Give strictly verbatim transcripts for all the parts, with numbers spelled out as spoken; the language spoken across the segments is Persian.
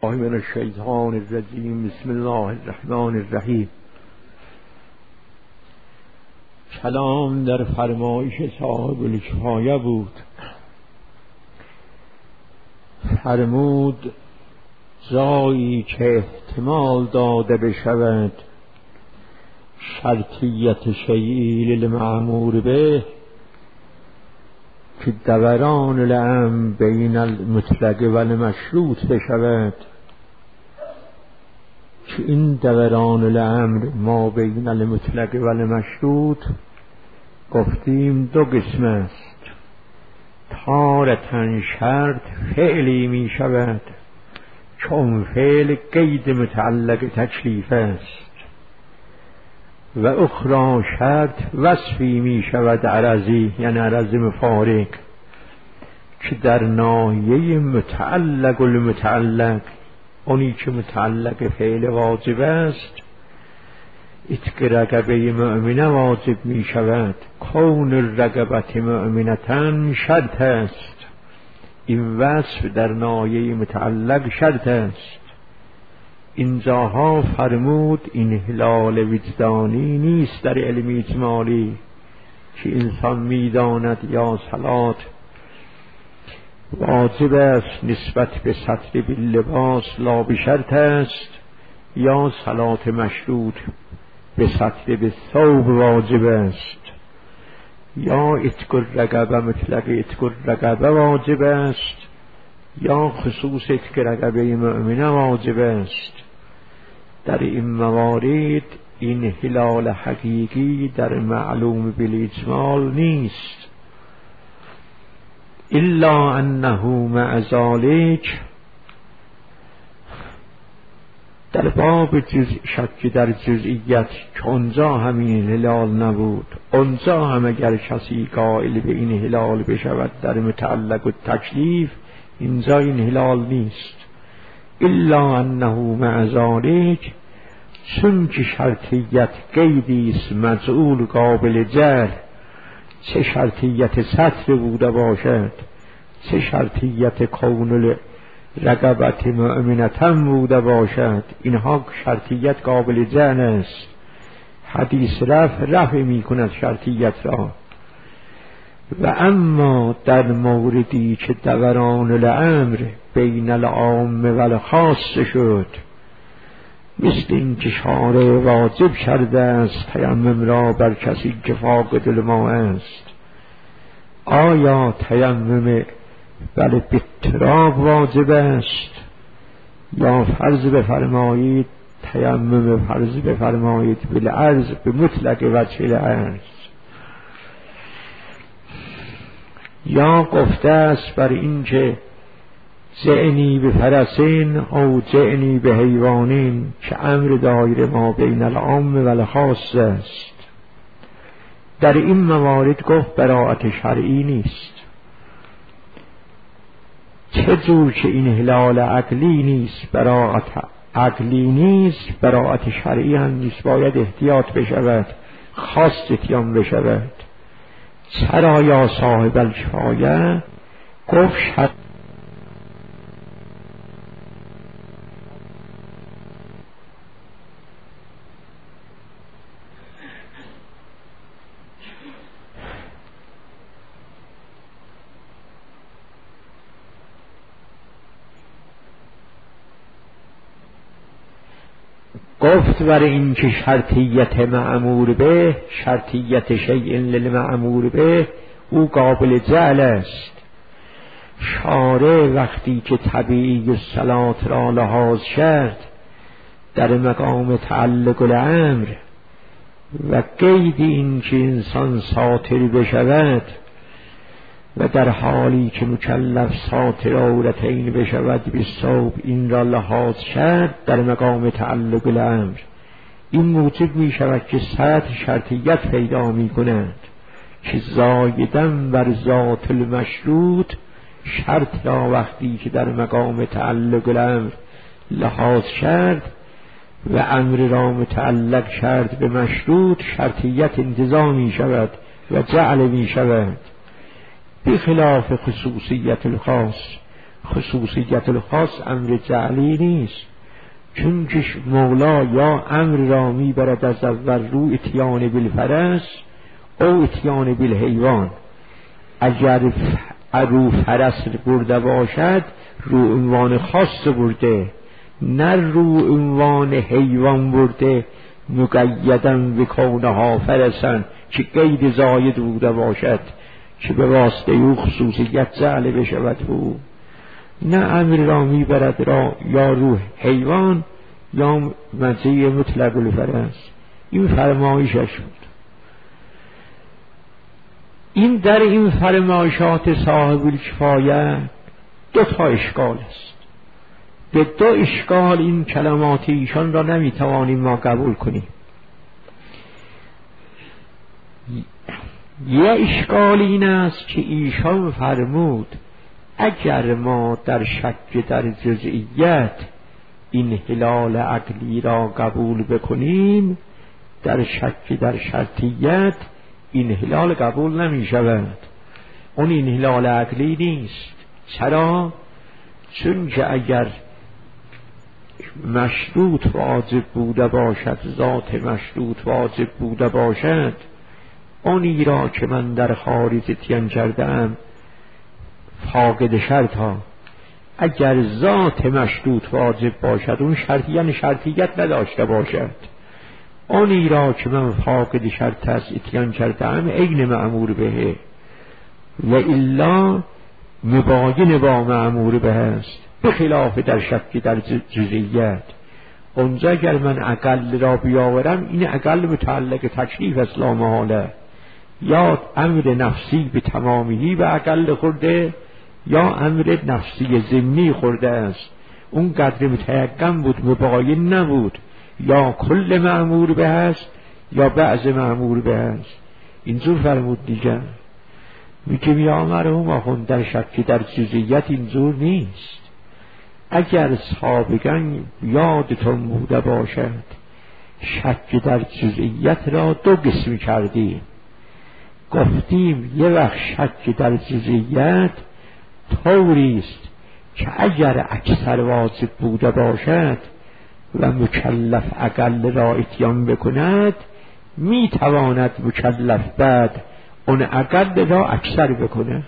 من الشیطان الرجیم. بسم الله الرحمن الرحیم. کلام در فرمایش صاحب الکفایه بود. فرمود جایی که احتمال داده بشود شرطیت شیئی للمأمور به که دوران الامر بین المطلق و المشروط بشود، که این دوران الامر ما بین المطلق و المشروط گفتیم دو قسم است. تارة شرط فعلی می شود چون فعل قید متعلق تکلیف است، و اخرى شرط وصفی می شود عرضی، یعنی عرض مفارق، که در ناحیه متعلق المتعلق، اونی که متعلق فعل واجب است، اتق رقبه مؤمنه واجب می شود. کون الرقبت مؤمنتن شرط است. این وصف در ناحیه متعلق شرط است. اینجاها فرمود این هلال وجدانی نیست در علم اجمالی که انسان میداند یا صلات واجب است نسبت به سطر باللباس لا بشرط است، یا صلات مشروط به سطر به ثوب واجب است، یا اتق الرقبه مطلق اتق الرقبه واجب است، یا خصوص اتق رقبه مؤمنه واجب است. در این موارد این هلال حقیقی در معلوم بالاجمال نیست، الا انه مع ذلک در باب جزء شک در جزئیت که اونجا همین هلال نبود، اونجا هم اگر کسی قائل به این هلال بشود در متعلق و تکلیف، اینجا این هلال نیست. الا انه مع ذلک، چون که شرطیت قیدی است مجعول قابل جر، چه شرطیت سطر بوده باشد، چه شرطیت کون رقبت مؤمنتن بوده باشد، اینها شرطیت قابل جر است. حدیث رفع رفع می کند شرطیت را. و اما در موردی که دوران الامر بین العام و الخاص شد، مثل این که شارع واجب کرده است تیمم را بر کسی که فاقد الماء است، آیا تیمم بله بالتراب واجب است، یا فرض بفرمایید تیمم فرض بفرمایید بالعرض به مطلق وجه العرض، یا گفته است بر این که جعنی به فرسین او جعنی به حیوانین، که امر دایر ما بین العام و الخاص است. در این موارد گفت براءت شرعی نیست. چه جور که این هلال عقلی نیست، براءت عقلی نیست، براءت شرعی هم نیست. باید احتیاط بشود، خاص اتیان بشود. چرا یا صاحب الکفایه گفت شرط گفت برای این که شرطیت مأمور به، شرطیت شیء للمأمور به او قابل جعل است. شارع وقتی که طبیعی الصلات را لحاظ کرد در مقام تعلق الامر و قید این که انسان ساتر بشود، و در حالی که مکلف ساتر عورتین بشود به ثوب، این را لحاظ کرد در مقام تعلق الامر، این موجب می شود که سطح شرطیت پیدا می کند که زایدن بر ذات المشروط شرط را وقتی که در مقام تعلق الامر لحاظ کرد و امر را متعلق کرد به مشروط، شرطیت انتزاع می شود و جعل می شود، بخلاف خصوصیت الخاص. خصوصیت الخاص امر جعلی نیست، چون که مولا یا امر را میبرد از اول رو اتیان بالفرس او اتیان بالحیوان. اگر رو فرس برده باشد رو عنوان خاص برده، نه رو عنوان حیوان برده مقیدن بکونها فرسن که قید زاید بوده باشد که به واسطه او خصوصیت جعل بشود بود. نه امر را میبرد را یا روح حیوان یا مزه مطلق الفرس. این فرمایشش بود. این در این فرمایشات صاحب الکفایه دو تا اشکال است. به دو اشکال این کلمات ایشان را نمیتوانیم ما قبول کنیم. یه اشکال این است که ایشان فرمود اگر ما در شک در جزئیت این هلال عقلی را قبول بکنیم، در شک در شرطیت این هلال قبول نمی شود. اون این هلال عقلی نیست. چرا؟ چون که اگر مشروط واجب بوده باشد، ذات مشروط واجب بوده باشد، اونی را که من در خارج اتیان کردم فاقد شرط ها، اگر ذات مشروط واجب باشد اون شرط یعنی شرطیت نداشته باشد، اونی را که من فاقد شرط از اتیان کردم عین مأمور به و الا مباین با مأمور به است، به خلاف در شک در جزئیت. اونجا اگر من اقل را بیاورم این اقل متعلق تکلیف است لا محاله، یا امر نفسی به تمامی به اقل خورده یا امر نفسی ضمنی خورده است. اون قدر متیقن بود، مباین نبود، یا کل مأمور به است یا بعض مأمور به است. اینجور فرمود دیگر. میگه یا مرحوم آخوند در شک در جزئیت اینجور نیست. اگر سابقا یادتون بوده باشد شک در جزئیت را دو قسم کردیم. گفتیم یه وقت شک در جزئیت طوری است که اگر اکثر واجب بوده باشد و مکلف اقل را اتیان بکند، می تواند مکلف بعد اون اقل را اکثر بکند.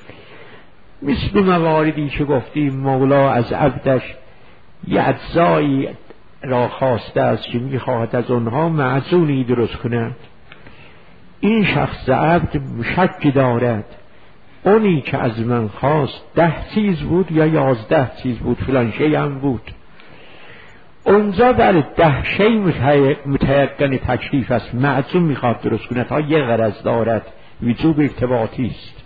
مثل مواردی که گفتیم مولا از عبدش یه اجزایی را خواسته است که می خواهد از اونها معزونی درست کند. این شخص عبد شک دارد اونی که از من خواست ده چیز بود یا یازده چیز بود، فلان شی هم بود. اونجا بر ده شی متیقن تکلیف است، معزون میخواد درست کند تا یه غرض دارد، وجوب ارتباطی است،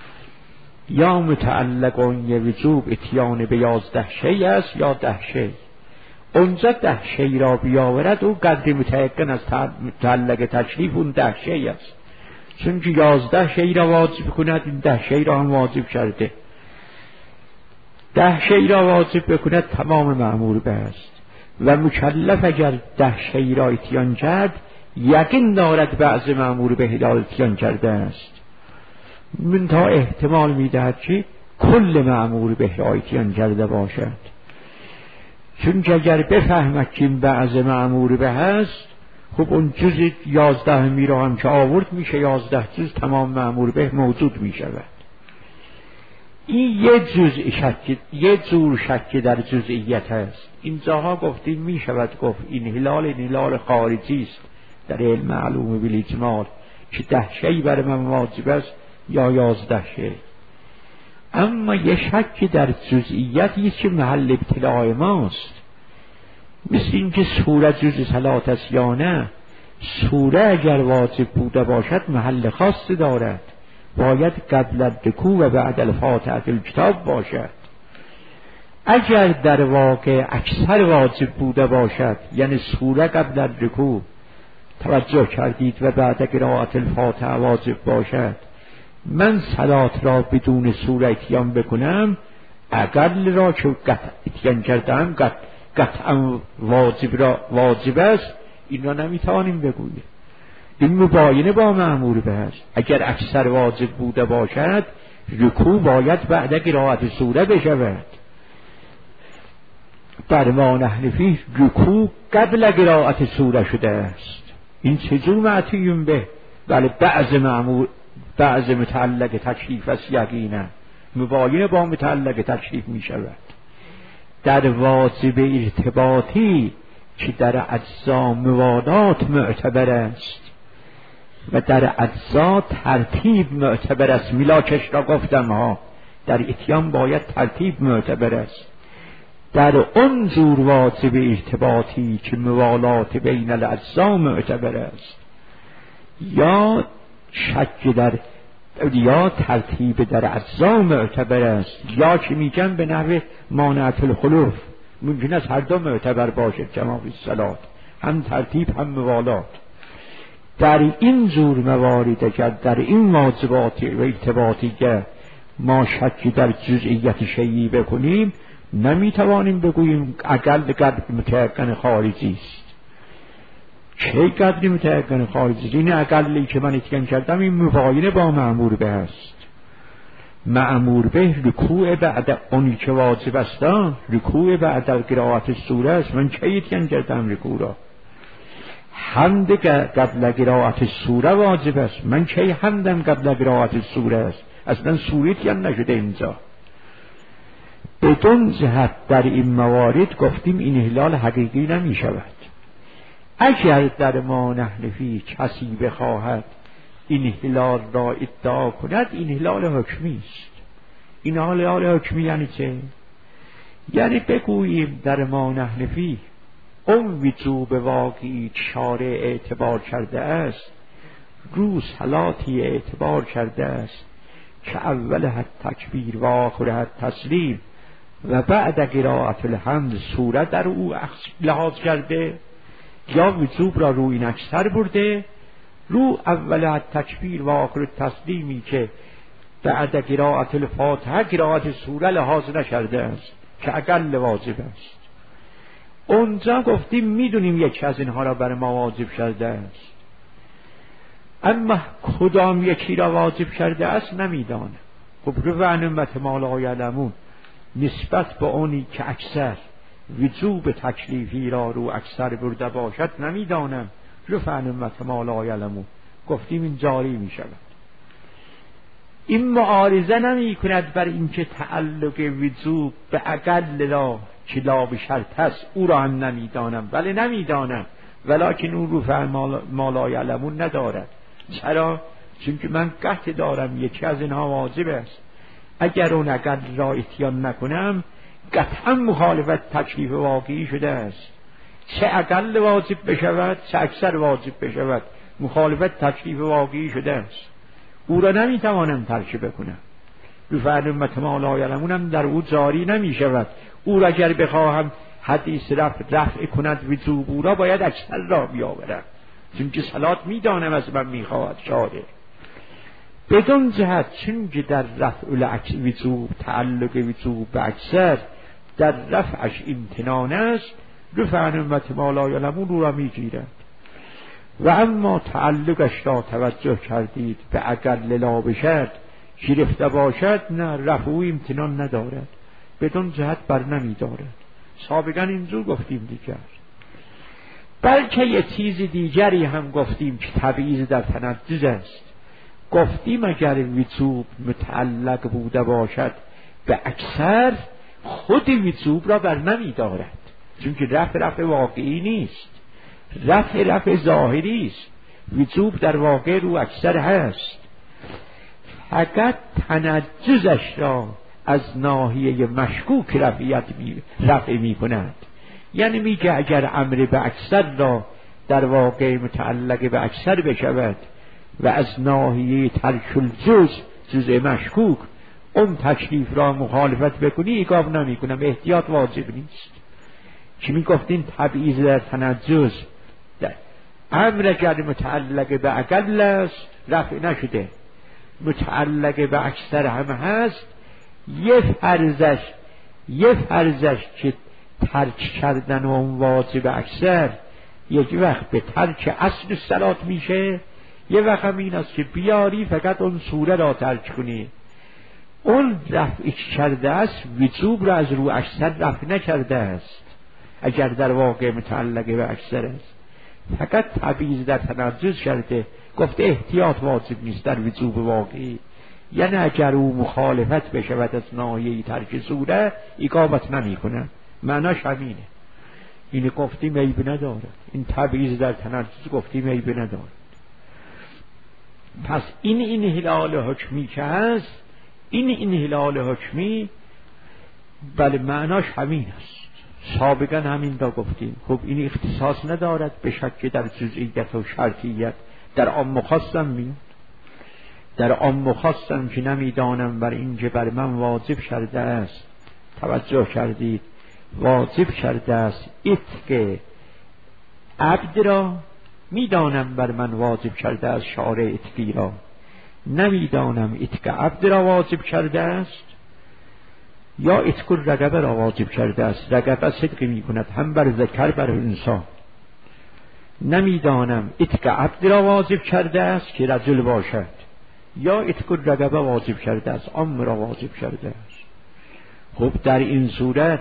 یا متعلق اون یه وجوب اتیان به یازده شی است یا ده شی. اونجا ده شی را بیاورد او قدر متیقن از متعلق تکلیف اون ده شی است، چون که یازده شی را واجب کند این ده شی را هم واجب کرده. ده شی را واجب بکند تمام مأمور به است و مکلف اگر ده شی را اتیان کرد یقین دارد بعض مأمور به هلال اتیان کرده است. من تا احتمال میدهد که کل مأمور به هلال اتیان کرده باشد، چون که اگر بفهمد که این بعض مأمور به هست، خب اون جز یازده می را هم که آورد میشه یازده جز تمام مأمور به موجود می شود. این یه جز شک، یه جور شک در جزئیت هست. این جاها گفتیم می شود گفت این هلال این هلال خارجی است در علم معلوم بالاجمال که ده شی بر من واجب است یا یازده شی. اما یه شک در جزئیتی که محل ابتلاع ماست، مثل این که سوره جز صلات است یا نه. سوره اگر واجب بوده باشد محل خاص دارد، باید قبل الرکوع و بعد الفاتحه الکتاب باشد. اگر در واقع اکثر واجب بوده باشد، یعنی سوره قبل الرکوع توجه کردید و بعد قرائت الفاتحه واجب باشد، من صلات را بدون سوره اتیان بکنم، اقل را که قطع اتیان کردم قطع قطعا واجب را واجب است، این را نمیتوانیم بگوییم. این مباینه با مأمور به است. اگر اکثر واجب بوده باشد رکوع باید بعد قرائت سوره بشود. در ما نحن فیه رکوع قبل قرائت سوره شده است. این چجور معطیون به؟ بله بعض معمول بعض متعلق تکلیف است یقینا مباین با متعلق تکلیف می شود. در واجب ارتباطی که در اجزا موالات معتبر است و در اجزا ترتیب معتبر است. میلاکش را گفتم ها، در اتیان باید ترتیب معتبر است. در اون جور واجب ارتباطی که موالات بین الاجزا معتبر است یا شک در یا ترتیب در اجزا معتبر است یا که میگن به نحو مانعت الخلوف، ممکن است هر دو معتبر باشد کما فی الصلاة، هم ترتیب هم موالات. در این جور موارد که در این واجبات و ارتباطی که ما شکی در جزئیت شیعی بکنیم نمیتوانیم بگوییم اقل قدر متیقن خارجی است. چه قدری متیقن خارجی است؟ این اقلی که من اتیان کردم این مباینه با مأمور به است. مأمور به رکوع بعد اونی که واجب است، رکوع بعد قرائت سوره است. من چه اتیان کردم رکوع را؟ حمد قبل قرائت سوره واجب است. من چه حمدم قبل قرائت سوره است؟ اصلا سوره اتیان نشده اینجا. بدون جهت در این موارد گفتیم این هلال حقیقی نمی شود. اگر در ما نحن فیه کسی بخواهد این هلال را ادعا کند این هلال حکمی است. این هلال حکمی یعنی چه؟ یعنی بگوییم در ما نحن فیه اون وجوب واقعی شارع اعتبار کرده است رو صلاتی اعتبار کرده است که اول حد تکبیر و آخر حد تسلیم و بعد قرائت الحمد سوره در او لحاظ کرده، یا وجوب را رو این اکثر برده رو اول حد تکبیر و آخر تسلیمی که بعد قرائت الفاتحه قرائت سوره لحاظ نکرده است که اقل واجب است. اونجا گفتیم میدونیم یکی از اینها را برای ما واجب کرده است، اما کدام یکی را واجب کرده است نمیدانم. خب رو عنمت ما لا یعلمون نسبت به اونی که اکثر وجوب تکلیفی را رو اکثر برده باشد نمیدانم. رو عنمت ما لا یعلمون گفتیم این جاری می شود. این معارضه نمی کند بر اینکه تعلق وجوب به اقل را که لا به شرط است او را هم نمیدانم، ولی نمیدانم ولکن اون رو فهم ما لا یعلمون ندارد. چرا؟ چون که من قطع دارم یکی از اینها واجب است. اگر اون اقل را اتیان نکنم قطعا مخالفت تکلیف واقعی شده است. چه اقل واجب بشود چه اکثر واجب بشود مخالفت تکلیف واقعی شده است. او را نمیتوانم ترک بکنم. رو فعلمت ما لا یعلمونم در او جاری نمی شود. او را اگر بخواهم حدیث رفع رفع کند وجوب او را باید اکثر را بیاورم، چون که صلات میدانم از من میخواهد شاره. بدون جهت چون که در رفع وجوب تعلق وجوب به اکثر در رفعش امتنان است، رو فعلمت ما لا یعلمون او را میگیرد. و اما تعلقش را توجه کردید به اقل لا بشد گرفته باشد، نه رفع و امتنان ندارد، بدون جهت بر نمی دارد. سابقا اینجور گفتیم دیگر. بلکه یه چیز دیگری هم گفتیم که تبعیض در تنجز است. گفتیم اگر وجوب متعلق بوده باشد به اکثر خود وجوب را بر نمی دارد، چون که رفع رفع واقعی نیست، رفع رفع ظاهری است. وجوب در واقع رو اکثر هست، فقط تنجزش را از ناحیه مشکوک رفعیت می رفع می کند. یعنی میگه اگر امر به اکثر را در واقع متعلق به اکثر بشود و از ناحیه ترک الجز جزء مشکوک اون تکلیف را مخالفت بکنی ایقاب نمی کنم، احتیاط واجب نیست. که می گفتین تبعیض در تنجز امر اگر متعلق به اقل است رفع نشده، متعلق به اکثر هم هست، یه فرضش یه فرضش که ترک کردن اون واجب اکثر یک وقت به ترک اصل صلات میشه، یه وقت هم این است که بیاری فقط اون سوره را ترک کنی. اون رفع کرده است وجوب را از رو اکثر رفع نکرده است اگر در واقع متعلق به اکثر است، فقط تبعیض در تنجز کرده، گفته احتیاط واجب نیست در وجوب واقعی، یعنی اگر او مخالفت بشود از ناحیه ترک صورت اقامت نمی کنه، معناش همینه. این گفتیم عیب نداره، این تبعیض در تنجز گفتیم عیب نداره. پس این این هلال حکمی که هست، این این هلال حکمی بله معناش همین است، سابقا همین را گفتیم. خب این اختصاص ندارد به شک در جزئیت و شرطیت، در عام خاصم میاد، در عام خاصم که نمیدانم بر این که بر من واجب کرده است، توجه کردید، واجب کرده است اتق عبد را، میدانم بر من واجب کرده است شارع اتقی را، نمیدانم اتق عبد را واجب کرده است یا اتق رقبه را واجب کرده است. رقبه صدق می کند هم بر ذکر بر انسان. نمیدانم اتق عبد را واجب کرده است که رجل باشد یا اتق رقبه واجب کرده است، عام را واجب کرده است. خب در این صورت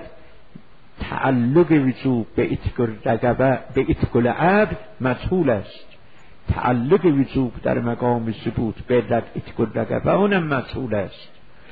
تعلق وجوب به اتق رقبه به اتق العبد مجهول است، تعلق وجوب در مقام ثبوت به اتق رقبه اونم مجهول است.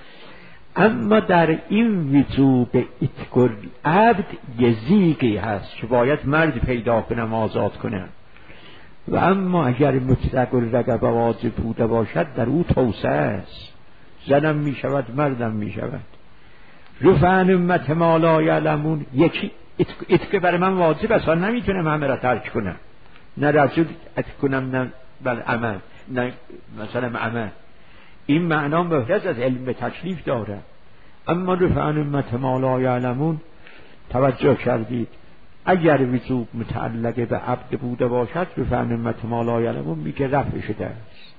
اما در این وجوب اتق العبد یزیقی هست که باید مرد پیدا کنم آزاد کنم، و اما اگر مطلق الرقبه واجب بوده باشد در او توسعه است، زنم می شود مردم می شود. رفعن امت ما لا یعلمون، یکی اتق بر من واجب است، نمیتونم همه را ترک کنم، نه رجل اتق کنم نه بل عمل، نه مثلا عمل. این معنا محرز از علم تکلیف داره. اما رفعن امت ما لا یعلمون، توجه کردید، اگر وجوب متعلق به عبد بوده باشد رفعن امت ما لا یعلمون میگه رفع شده است،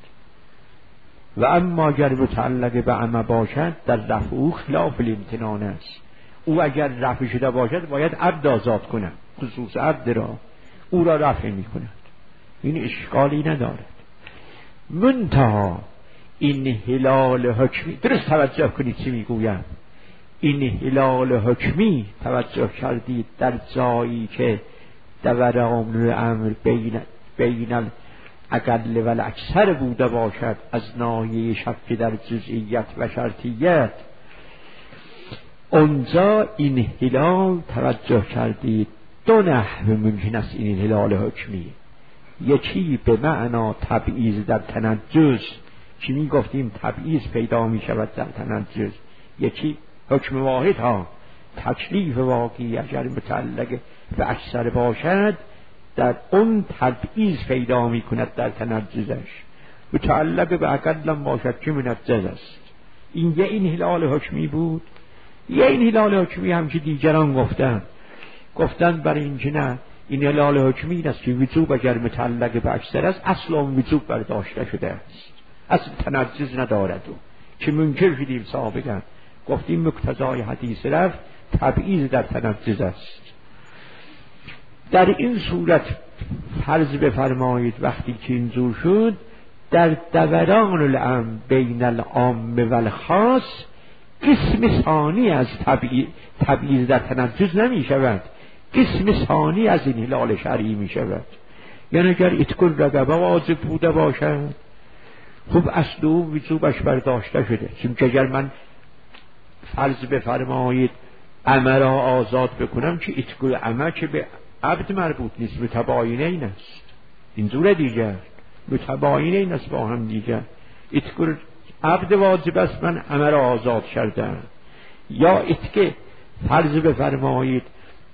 و اما اگر متعلق به عمه باشد در رفع او خلاف الامتنان است. او اگر رفع شده باشد باید عبد آزاد کنه، خصوص عبد را، او را رفع می کند، این اشکالی ندارد. منتها این هلال حکمی، درست توجه کنید چی میگویم، این هلال حکمی توجه کردید در جایی که دوران الامر بین بین الاقل و الاکثر بوده باشد از ناحیه شک در جزئیت و شرطیت، اونجا این هلال توجه کردید دو نحو ممکن است این هلال حکمی. یکی به معنا تبعیض در تنجز که می گفتیم تبعیض پیدا می شود در تنجز، یکی حکم واحد ها، تکلیف واقعی اگر متعلق به اکثر باشد در اون تبعیض پیدا می کند در تنجزش، متعلق به اقلم باشد که منجز است. این یه این هلال حکمی بود. یه این هلال حکمی هم که دیگران گفتن گفتن برای این که نه، این هلال حکمی این است که وجوب اگر متعلق به اکثر است اصل اون وجوب برداشته شده است، اصل تنجز ندارد. و که منکر شدیم سابقا، گفتیم مقتضای حدیث رفت تبعیض در تنجز است. در این صورت فرض بفرمایید وقتی که اینجور شد در دوران الامر بین العام و الخاص قسم ثانی از تبعیض در تنجز نمی شود، قسم ثانی از این هلال شرعی می شود. یعنی اگر اتق رقبه واجب بوده باشد خب اصل او وجوبش برداشته شده، چون که اگر من فرض بفرمایید عمه را آزاد بکنم که اتق عمه که به عبد مربوط نیست، متباینین است، اینجور دیگر متباینین است با هم دیگر. اتق عبد واجب است، من عمه را آزاد کردم، یا اتق فرض بفرمایید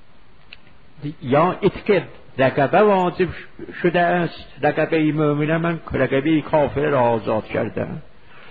یا اتق رقبه واجب شده است، رقبه مؤمنه من رقبه کافر را آزاد کردم،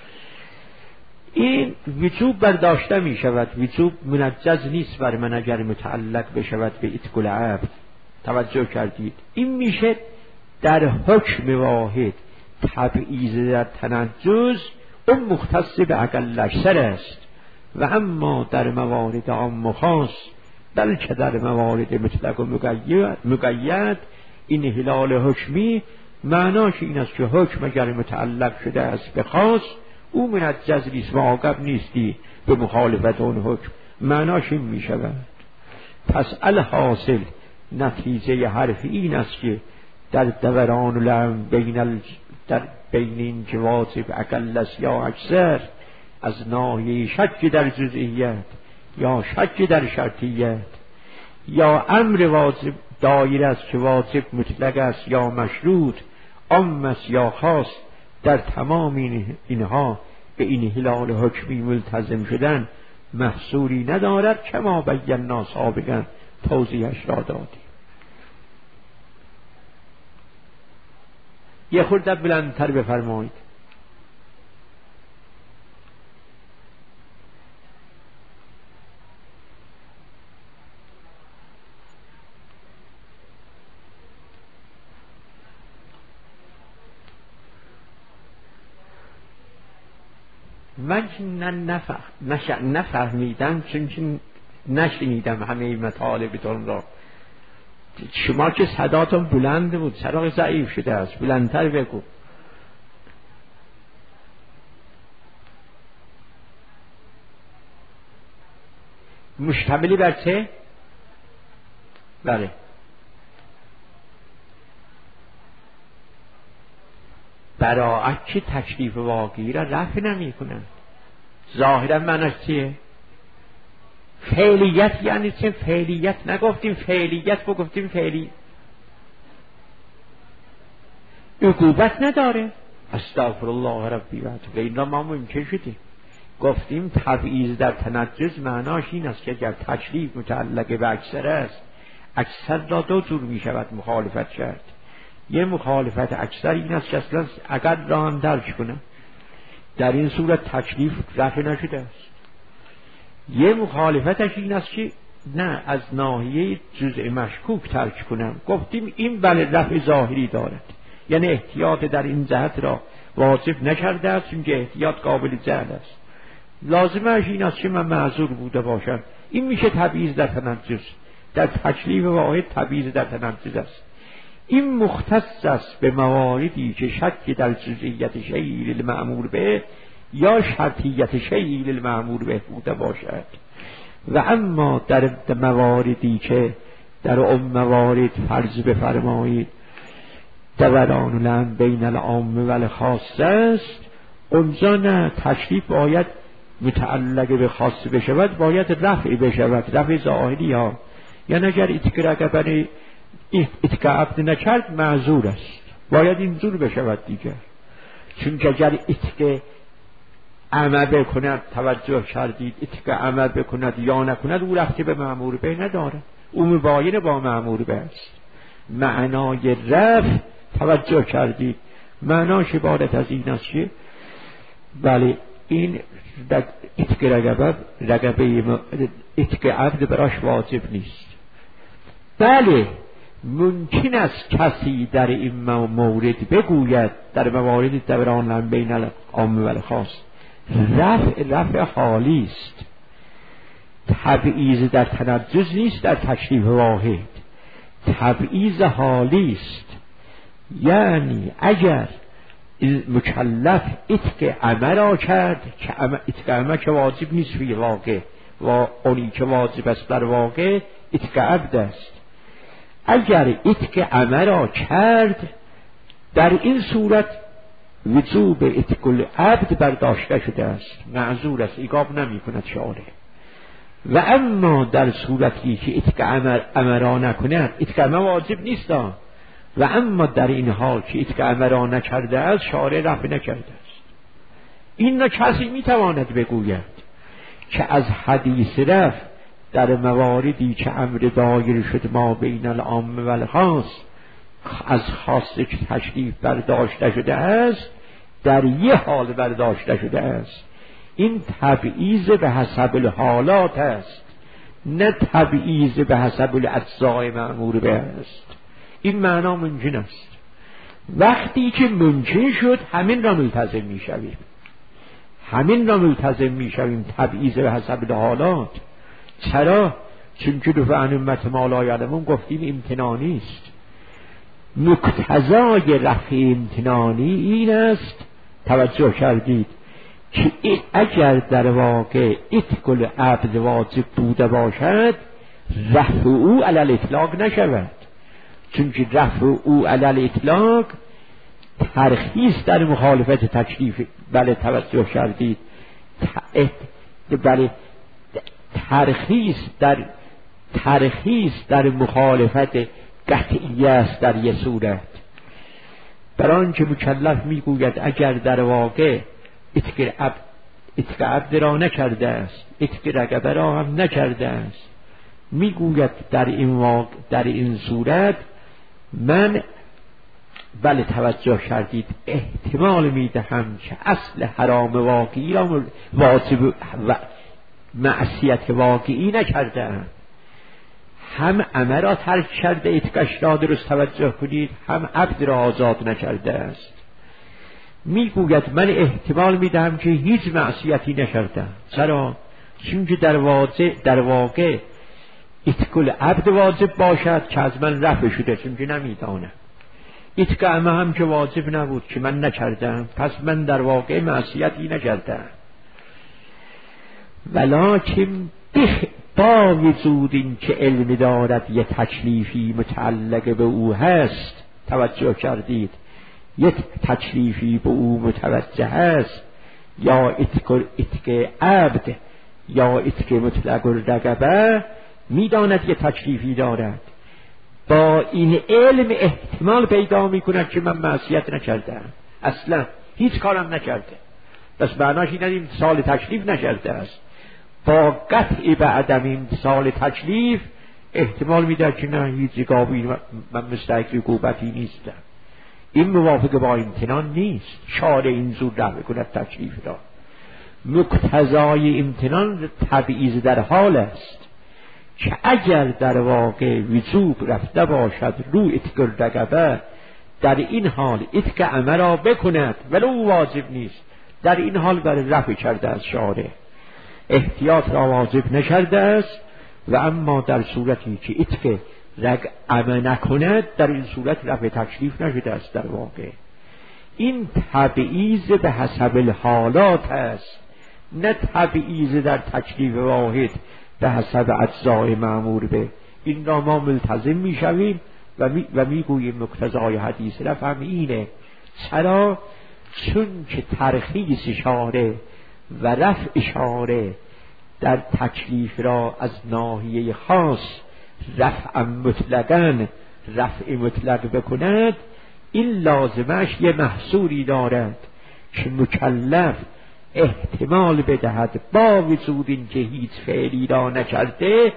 این وجوب برداشته می شود، وجوب منجز نیست بر من اگر متعلق بشود به اتق العبد. توجه کردید، این میشه در حکم واحد تبعیض در تنجز اون مختص به اقل اکثر است، و اما در موارد عام و خاص بلکه در موارد مطلق و مقید این هلال حکمی معناش این است که حکم اگر متعلق شده است به خاص او من الجزلی است و عاقب نیستی به مخالفت اون حکم. معناش این می شود. پس الحاصل نتیجه حرف این است که در دوران لعن بین ال... در بین این که واجب اقل است یا اکثر، از ناحیه شک در جزئیت یا شک در شرطیت یا امر واجب دایر است که واجب مطلق است یا مشروط، عام است یا خاص، در تمام این اینها به این هلال حکمی ملتزم شدن محصوری ندارد. کما بینا سابقا توضیحش را دادیم. یه خورده بلندتر بفرمایید. من نفهم نفهمیدم چون که نشنیدم همه مطالبتون را. شما که صداتون بلند بود، چراغ ضعیف شده است، بلندتر بگو. مشتملی بر چه؟ بله. براعت که تکلیف واقعی را رفع نمی کنند. ظاهرا معنیش چیه؟ فعلیت یعنی چه؟ فعلیت نگفتیم فعلیت، بگفتیم فعلی. عقوبت نداره. استغفر الله ربی و اتوب این را ما ممکن شدیم. گفتیم تبعیض در تنجس معناش این است که اگر تکلیف متعلق به اکثر است، اکثر را دو جور می شود مخالفت کرد. یه مخالفت اکثر این است که اصلا اگر را هم درک کنم، در این صورت تکلیف رفع نشده است. یه مخالفتش این است که نه، از ناحیه جزء مشکوک ترک کنم. گفتیم این بله رفع ظاهری دارد، یعنی احتیاط در این جهت را واجب نکرده است، چون که احتیاط قابل جهل است. لازمش این است که من معذور بوده باشم. این میشه تبعیض در تنجس. در تکلیف واحد تبعیض در تنجس است. این مختص است به مواردی که شک در جزئیت شیء للمأمور به یا شرطیت شیء للمأمور به بوده باشد. و اما در مواردی که در اون موارد فرض بفرمایید دوران لعن بین العام و الخاص است، اونجا نه، تکلیف باید متعلق به خاص بشود، باید رفع بشود، رفع ظاهری ها. یعنی اگر اتک رقبه اتک عبد نکرد معذور است، باید اینجور بشود دیگر. چون که اگر اتک عمل بکند، توجه کردید، اتک عمل بکند یا نکند، او رفتی به مأمور به نداره، او مباین با مأمور به است. معنای رفع توجه کردید معناش عبارت از این است که بله این اتک رقبه رقبه اتک عبد براش واجب نیست. بله ممکن است کسی در این مورد بگوید در موارد دوران لعن بین العام و الخاص رفع رفع حالی است، تبعیض در تنجس نیست، در تکلیف واحد تبعیض حالی است. یعنی اگر مکلف اتک عمل را کرد که اتک عمل که واجب نیست فی واقع و اونی که واجب است در واقع اتک عبد است، اگر اتک عمل را کرد در این صورت وجوب اتک العبد برداشته شده است، معذور است، ایقاب نمی کند شارع. و اما در صورتی که اتک عمل را نکند، اتک عمل واجب نیست. و اما در این حال که اتک عمل را نکرده است، شارع رفع نکرده است. این را کسی می تواند بگوید که از حدیث رفع در مواردی که امر دایر شد ما بین العام و الخاص از خاص که تشریف برداشته شده است، در یه حال برداشته شده است. این تبعیض به حسب الحالات است، نه تبعیض به حسب الاجزاء مأمور به است. این معنا ممکن است. وقتی که ممکن شد همین را ملتزم می شویم، همین را ملتزم می شویم، تبعیض به حسب الحالات. چرا؟ چون که دفعه عن امت ما لا یعلمون گفتیم امتنانی است. مقتضای رفع امتنانی این است، توجه کردید، که اگر در واقع اتقال عبد واجب بوده باشد رفع او علی الاطلاق نشود، چون که رفع او علی الاطلاق ترخیص در مخالفت تکلیف. بله توجه کردید، بله ترخیص در ترخیص در مخالفت قطعی است در یک صورت. برای که مکلف میگوید اگر در واقع اتق عبد اتق عبد را نکرده است، اتق رقبه را هم نکرده است، میگوید در این واقع در این صورت من بله توجه کردید احتمال میدهم که اصل حرام واقعی را واجب و معصیت واقعی نکرده ام، هم عمه را ترک کرده اتقاش را درست توجه کنید، هم عبد را آزاد نکرده است. میگوید من احتمال میدهم که هیچ معصیتی نکردم. چرا؟ چون که در واقع در واقع اتقال عبد واجب باشد که از من رفع شده، چون که نمیدانم. اتق عمه هم که واجب نبود که من نکردم، پس من در واقع معصیتی نکردم. ولکن با وجود این که علم دارد یه تکلیفی متعلق به او هست، توجه کردید، یک تکلیفی به او متوجه هست، یا اتق اتق عبد یا اتق مطلق الرقبه، میداند یه تکلیفی دارد، با این علم احتمال پیدا میکند که من معصیت نکردم، اصلا هیچ کارم نکرده، بس معناش این این سال تکلیف نکرده است. با قطع به عدم این سال تکلیف احتمال میده که نه هیچ گاوی من مستحق عقوبتی نیستم. این موافق با امتنان نیست. شارع این زور رفع کند تکلیف را. مقتضای امتنان تبعیض در حال است که اگر در واقع وجوب رفته باشد رو اتق الرقبه، در این حال اتق عمه را بکند ولو واجب نیست، در این حال برای رفع کرده از شارع، احتیاط را واجب نکرده است. و اما در صورتی که اتق عمه نکند، در این صورت رفع تکلیف نشده است. در واقع این تبعیض به حسب الحالات است، نه تبعیض در تکلیف واحد به حسب اجزای مأمور به. این را ما ملتزم میشویم و می و میگوییم مقتضای حدیث رفع اینه. چرا؟ چون که ترخیص شارع و رفع شارع در تکلیف را از ناحیه خاص رفع مطلقاً رفع مطلق بکند، این لازمش یه محصوری دارد که مکلف احتمال بدهد با وجود این که هیچ فعلی را نکرده،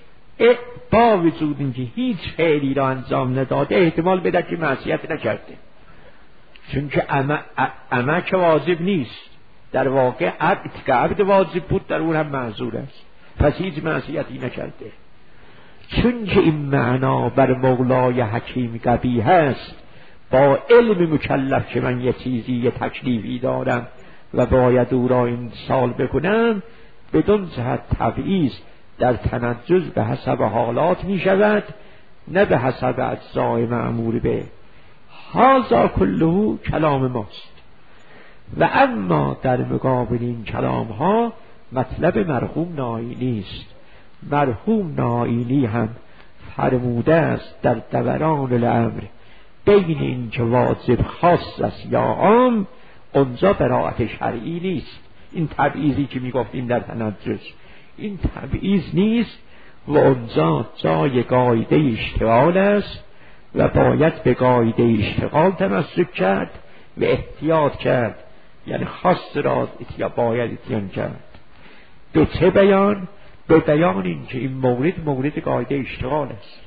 با وجود این که هیچ فعلی را انجام نداده، احتمال بدهد که معصیت نکرده، چون که عمه که واجب نیست، در واقع اتق عبد واجب بود، در اون هم معذور است، پس هیچ معصیتی نکرده. چون که این معنا بر مولای حکیم قبیح است، با علم مکلف که من یه چیزی یه تکلیفی دارم و باید او را امتثال بکنم، بدون جهت تبعیض در تنجز به حسب حالات می شود، نه به حسب اجزای مأمور به. هذا کله کلام ماست. و اما در مقابل این کلام ها مطلب مرحوم نائینی است. مرحوم نائینی هم فرموده است در دوران الامر بین این که واجب خاص است یا عام، اونجا براءت شرعی نیست. این تبعیضی که میگفتیم در تنجز، این تبعیض نیست و اونجا جای قاعده اشتغال است و باید به قاعده اشتغال تمسک کرد و احتیاط کرد، یعنی خاص را یا باید اتیان کرد. به چه بیان؟ به بیان این که این مورد مورد قاعده اشتغال است،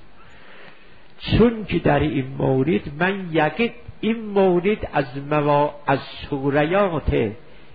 چون که در این مورد من یقین این مورد از موا... از سوریات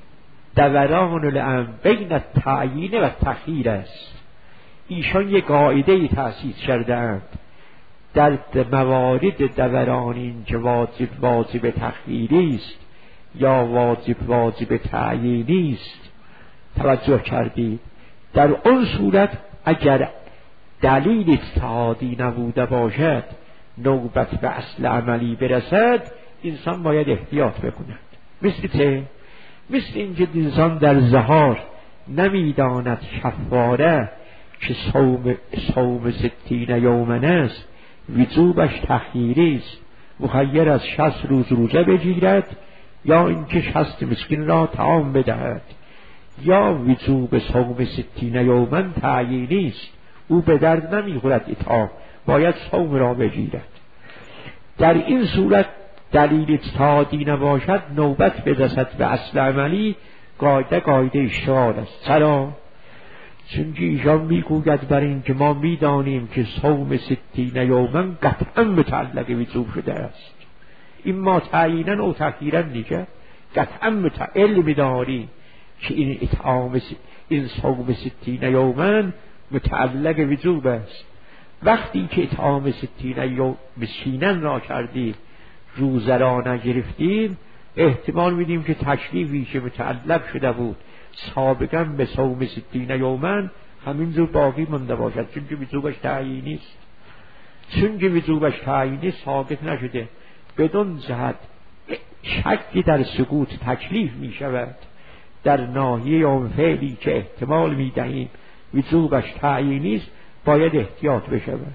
دوران الامر بین التعیین و تخییر است. ایشان یک قاعده تأسیس کردند در موارد دوران این که واجب واجب تخییری است یا واجب واجب تعیینی است. توجه کردید؟ در اون صورت اگر دلیل اجتهادی نبوده باشد، نوبت به اصل عملی برسد، انسان باید احتیاط بکند. مثل چه؟ مثل اینکه انسان در ظهار نمیداند شفاره که صوم صوم ستین یومن است، وجوبش تخییری است، مخیر از شصت روز روزه بگیرد یا اینکه شصت مسکین را طعام بدهد، یا وجوب صوم ستین یومن تعیینی است، او به درد نمیخورد اطعام، باید صوم را بگیرد. در این صورت دلیل اجتهادی نباشد، نوبت برسد به اصل عملی، قاعده قاعده اشتغال است. چرا؟ چون که ایشان میگوید برای این که ما میدانیم که صوم ستین یومن قطعا متعلق وجوب شده است، این ما تعیینا او تخییرا دیگه قطعا متعلق داریم که این اطعام این صوم ستین یومن متعلق وجوب است. وقتی که اطعام ستین یوم مسکینان را کردیم، روزه را نگرفتیم، احتمال میدیم که تکلیفی که متعلق شده بود سابقا به صوم ستین یومن همینجور باقی مانده باشد، چون که وجوبش تعیینی است. چون که وجوبش تعیینی ثابت نشده، بدون جهت شکی در سقوط تکلیف می شود. در ناحیه اون فعلی که احتمال می دهیم وجوبش تعیینی است، باید احتیاط بشود.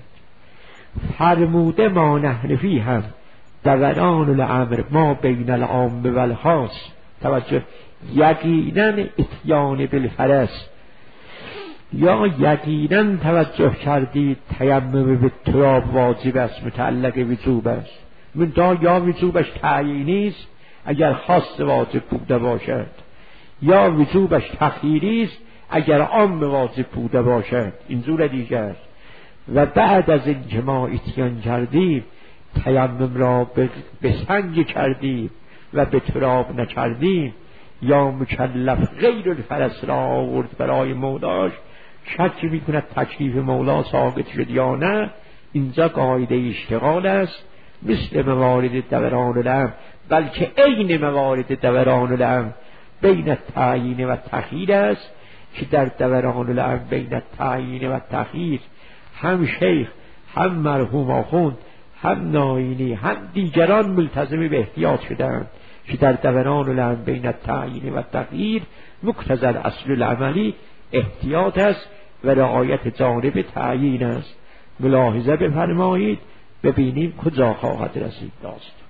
فرموده ما نحنفی هم دوران الامر ما بین العام و الخاص، توجه، یقینا اتیان بالفرض، یا یقینا توجه کردید تیمم به تراب واجب است، متعلق وجوب است، من دا یا وجوبش تعیینی است اگر خاص واجب بوده باشد، یا وجوبش تخییری است اگر عام واجب بوده باشد. اینجور دیگر. و بعد از اینکه ما اتیان کردیم، تیمم را به سنگ کردیم و به تراب نکردیم، یا مکلف غیر الفرض را آورد برای مولاش، شک میکند تکلیف مولا ساقط شد یا نه، اینجا قاعده اشتغال است، مثل موارد دوران الامر، بلکه عین موارد دوران الامر بین التعیین و تخییر است، که در دوران الامر بین التعیین و تخییر هم شیخ هم مرحوم آخوند هم ناینی هم دیگران ملتزم به احتیاط شدند که در دوران الامر بین التعیین و تخییر مقتضی اصل العملی احتیاط است و رعایت جانب تعیین است. ملاحظه بفرمایید، ببینیم کجا خواهد رسید داستان.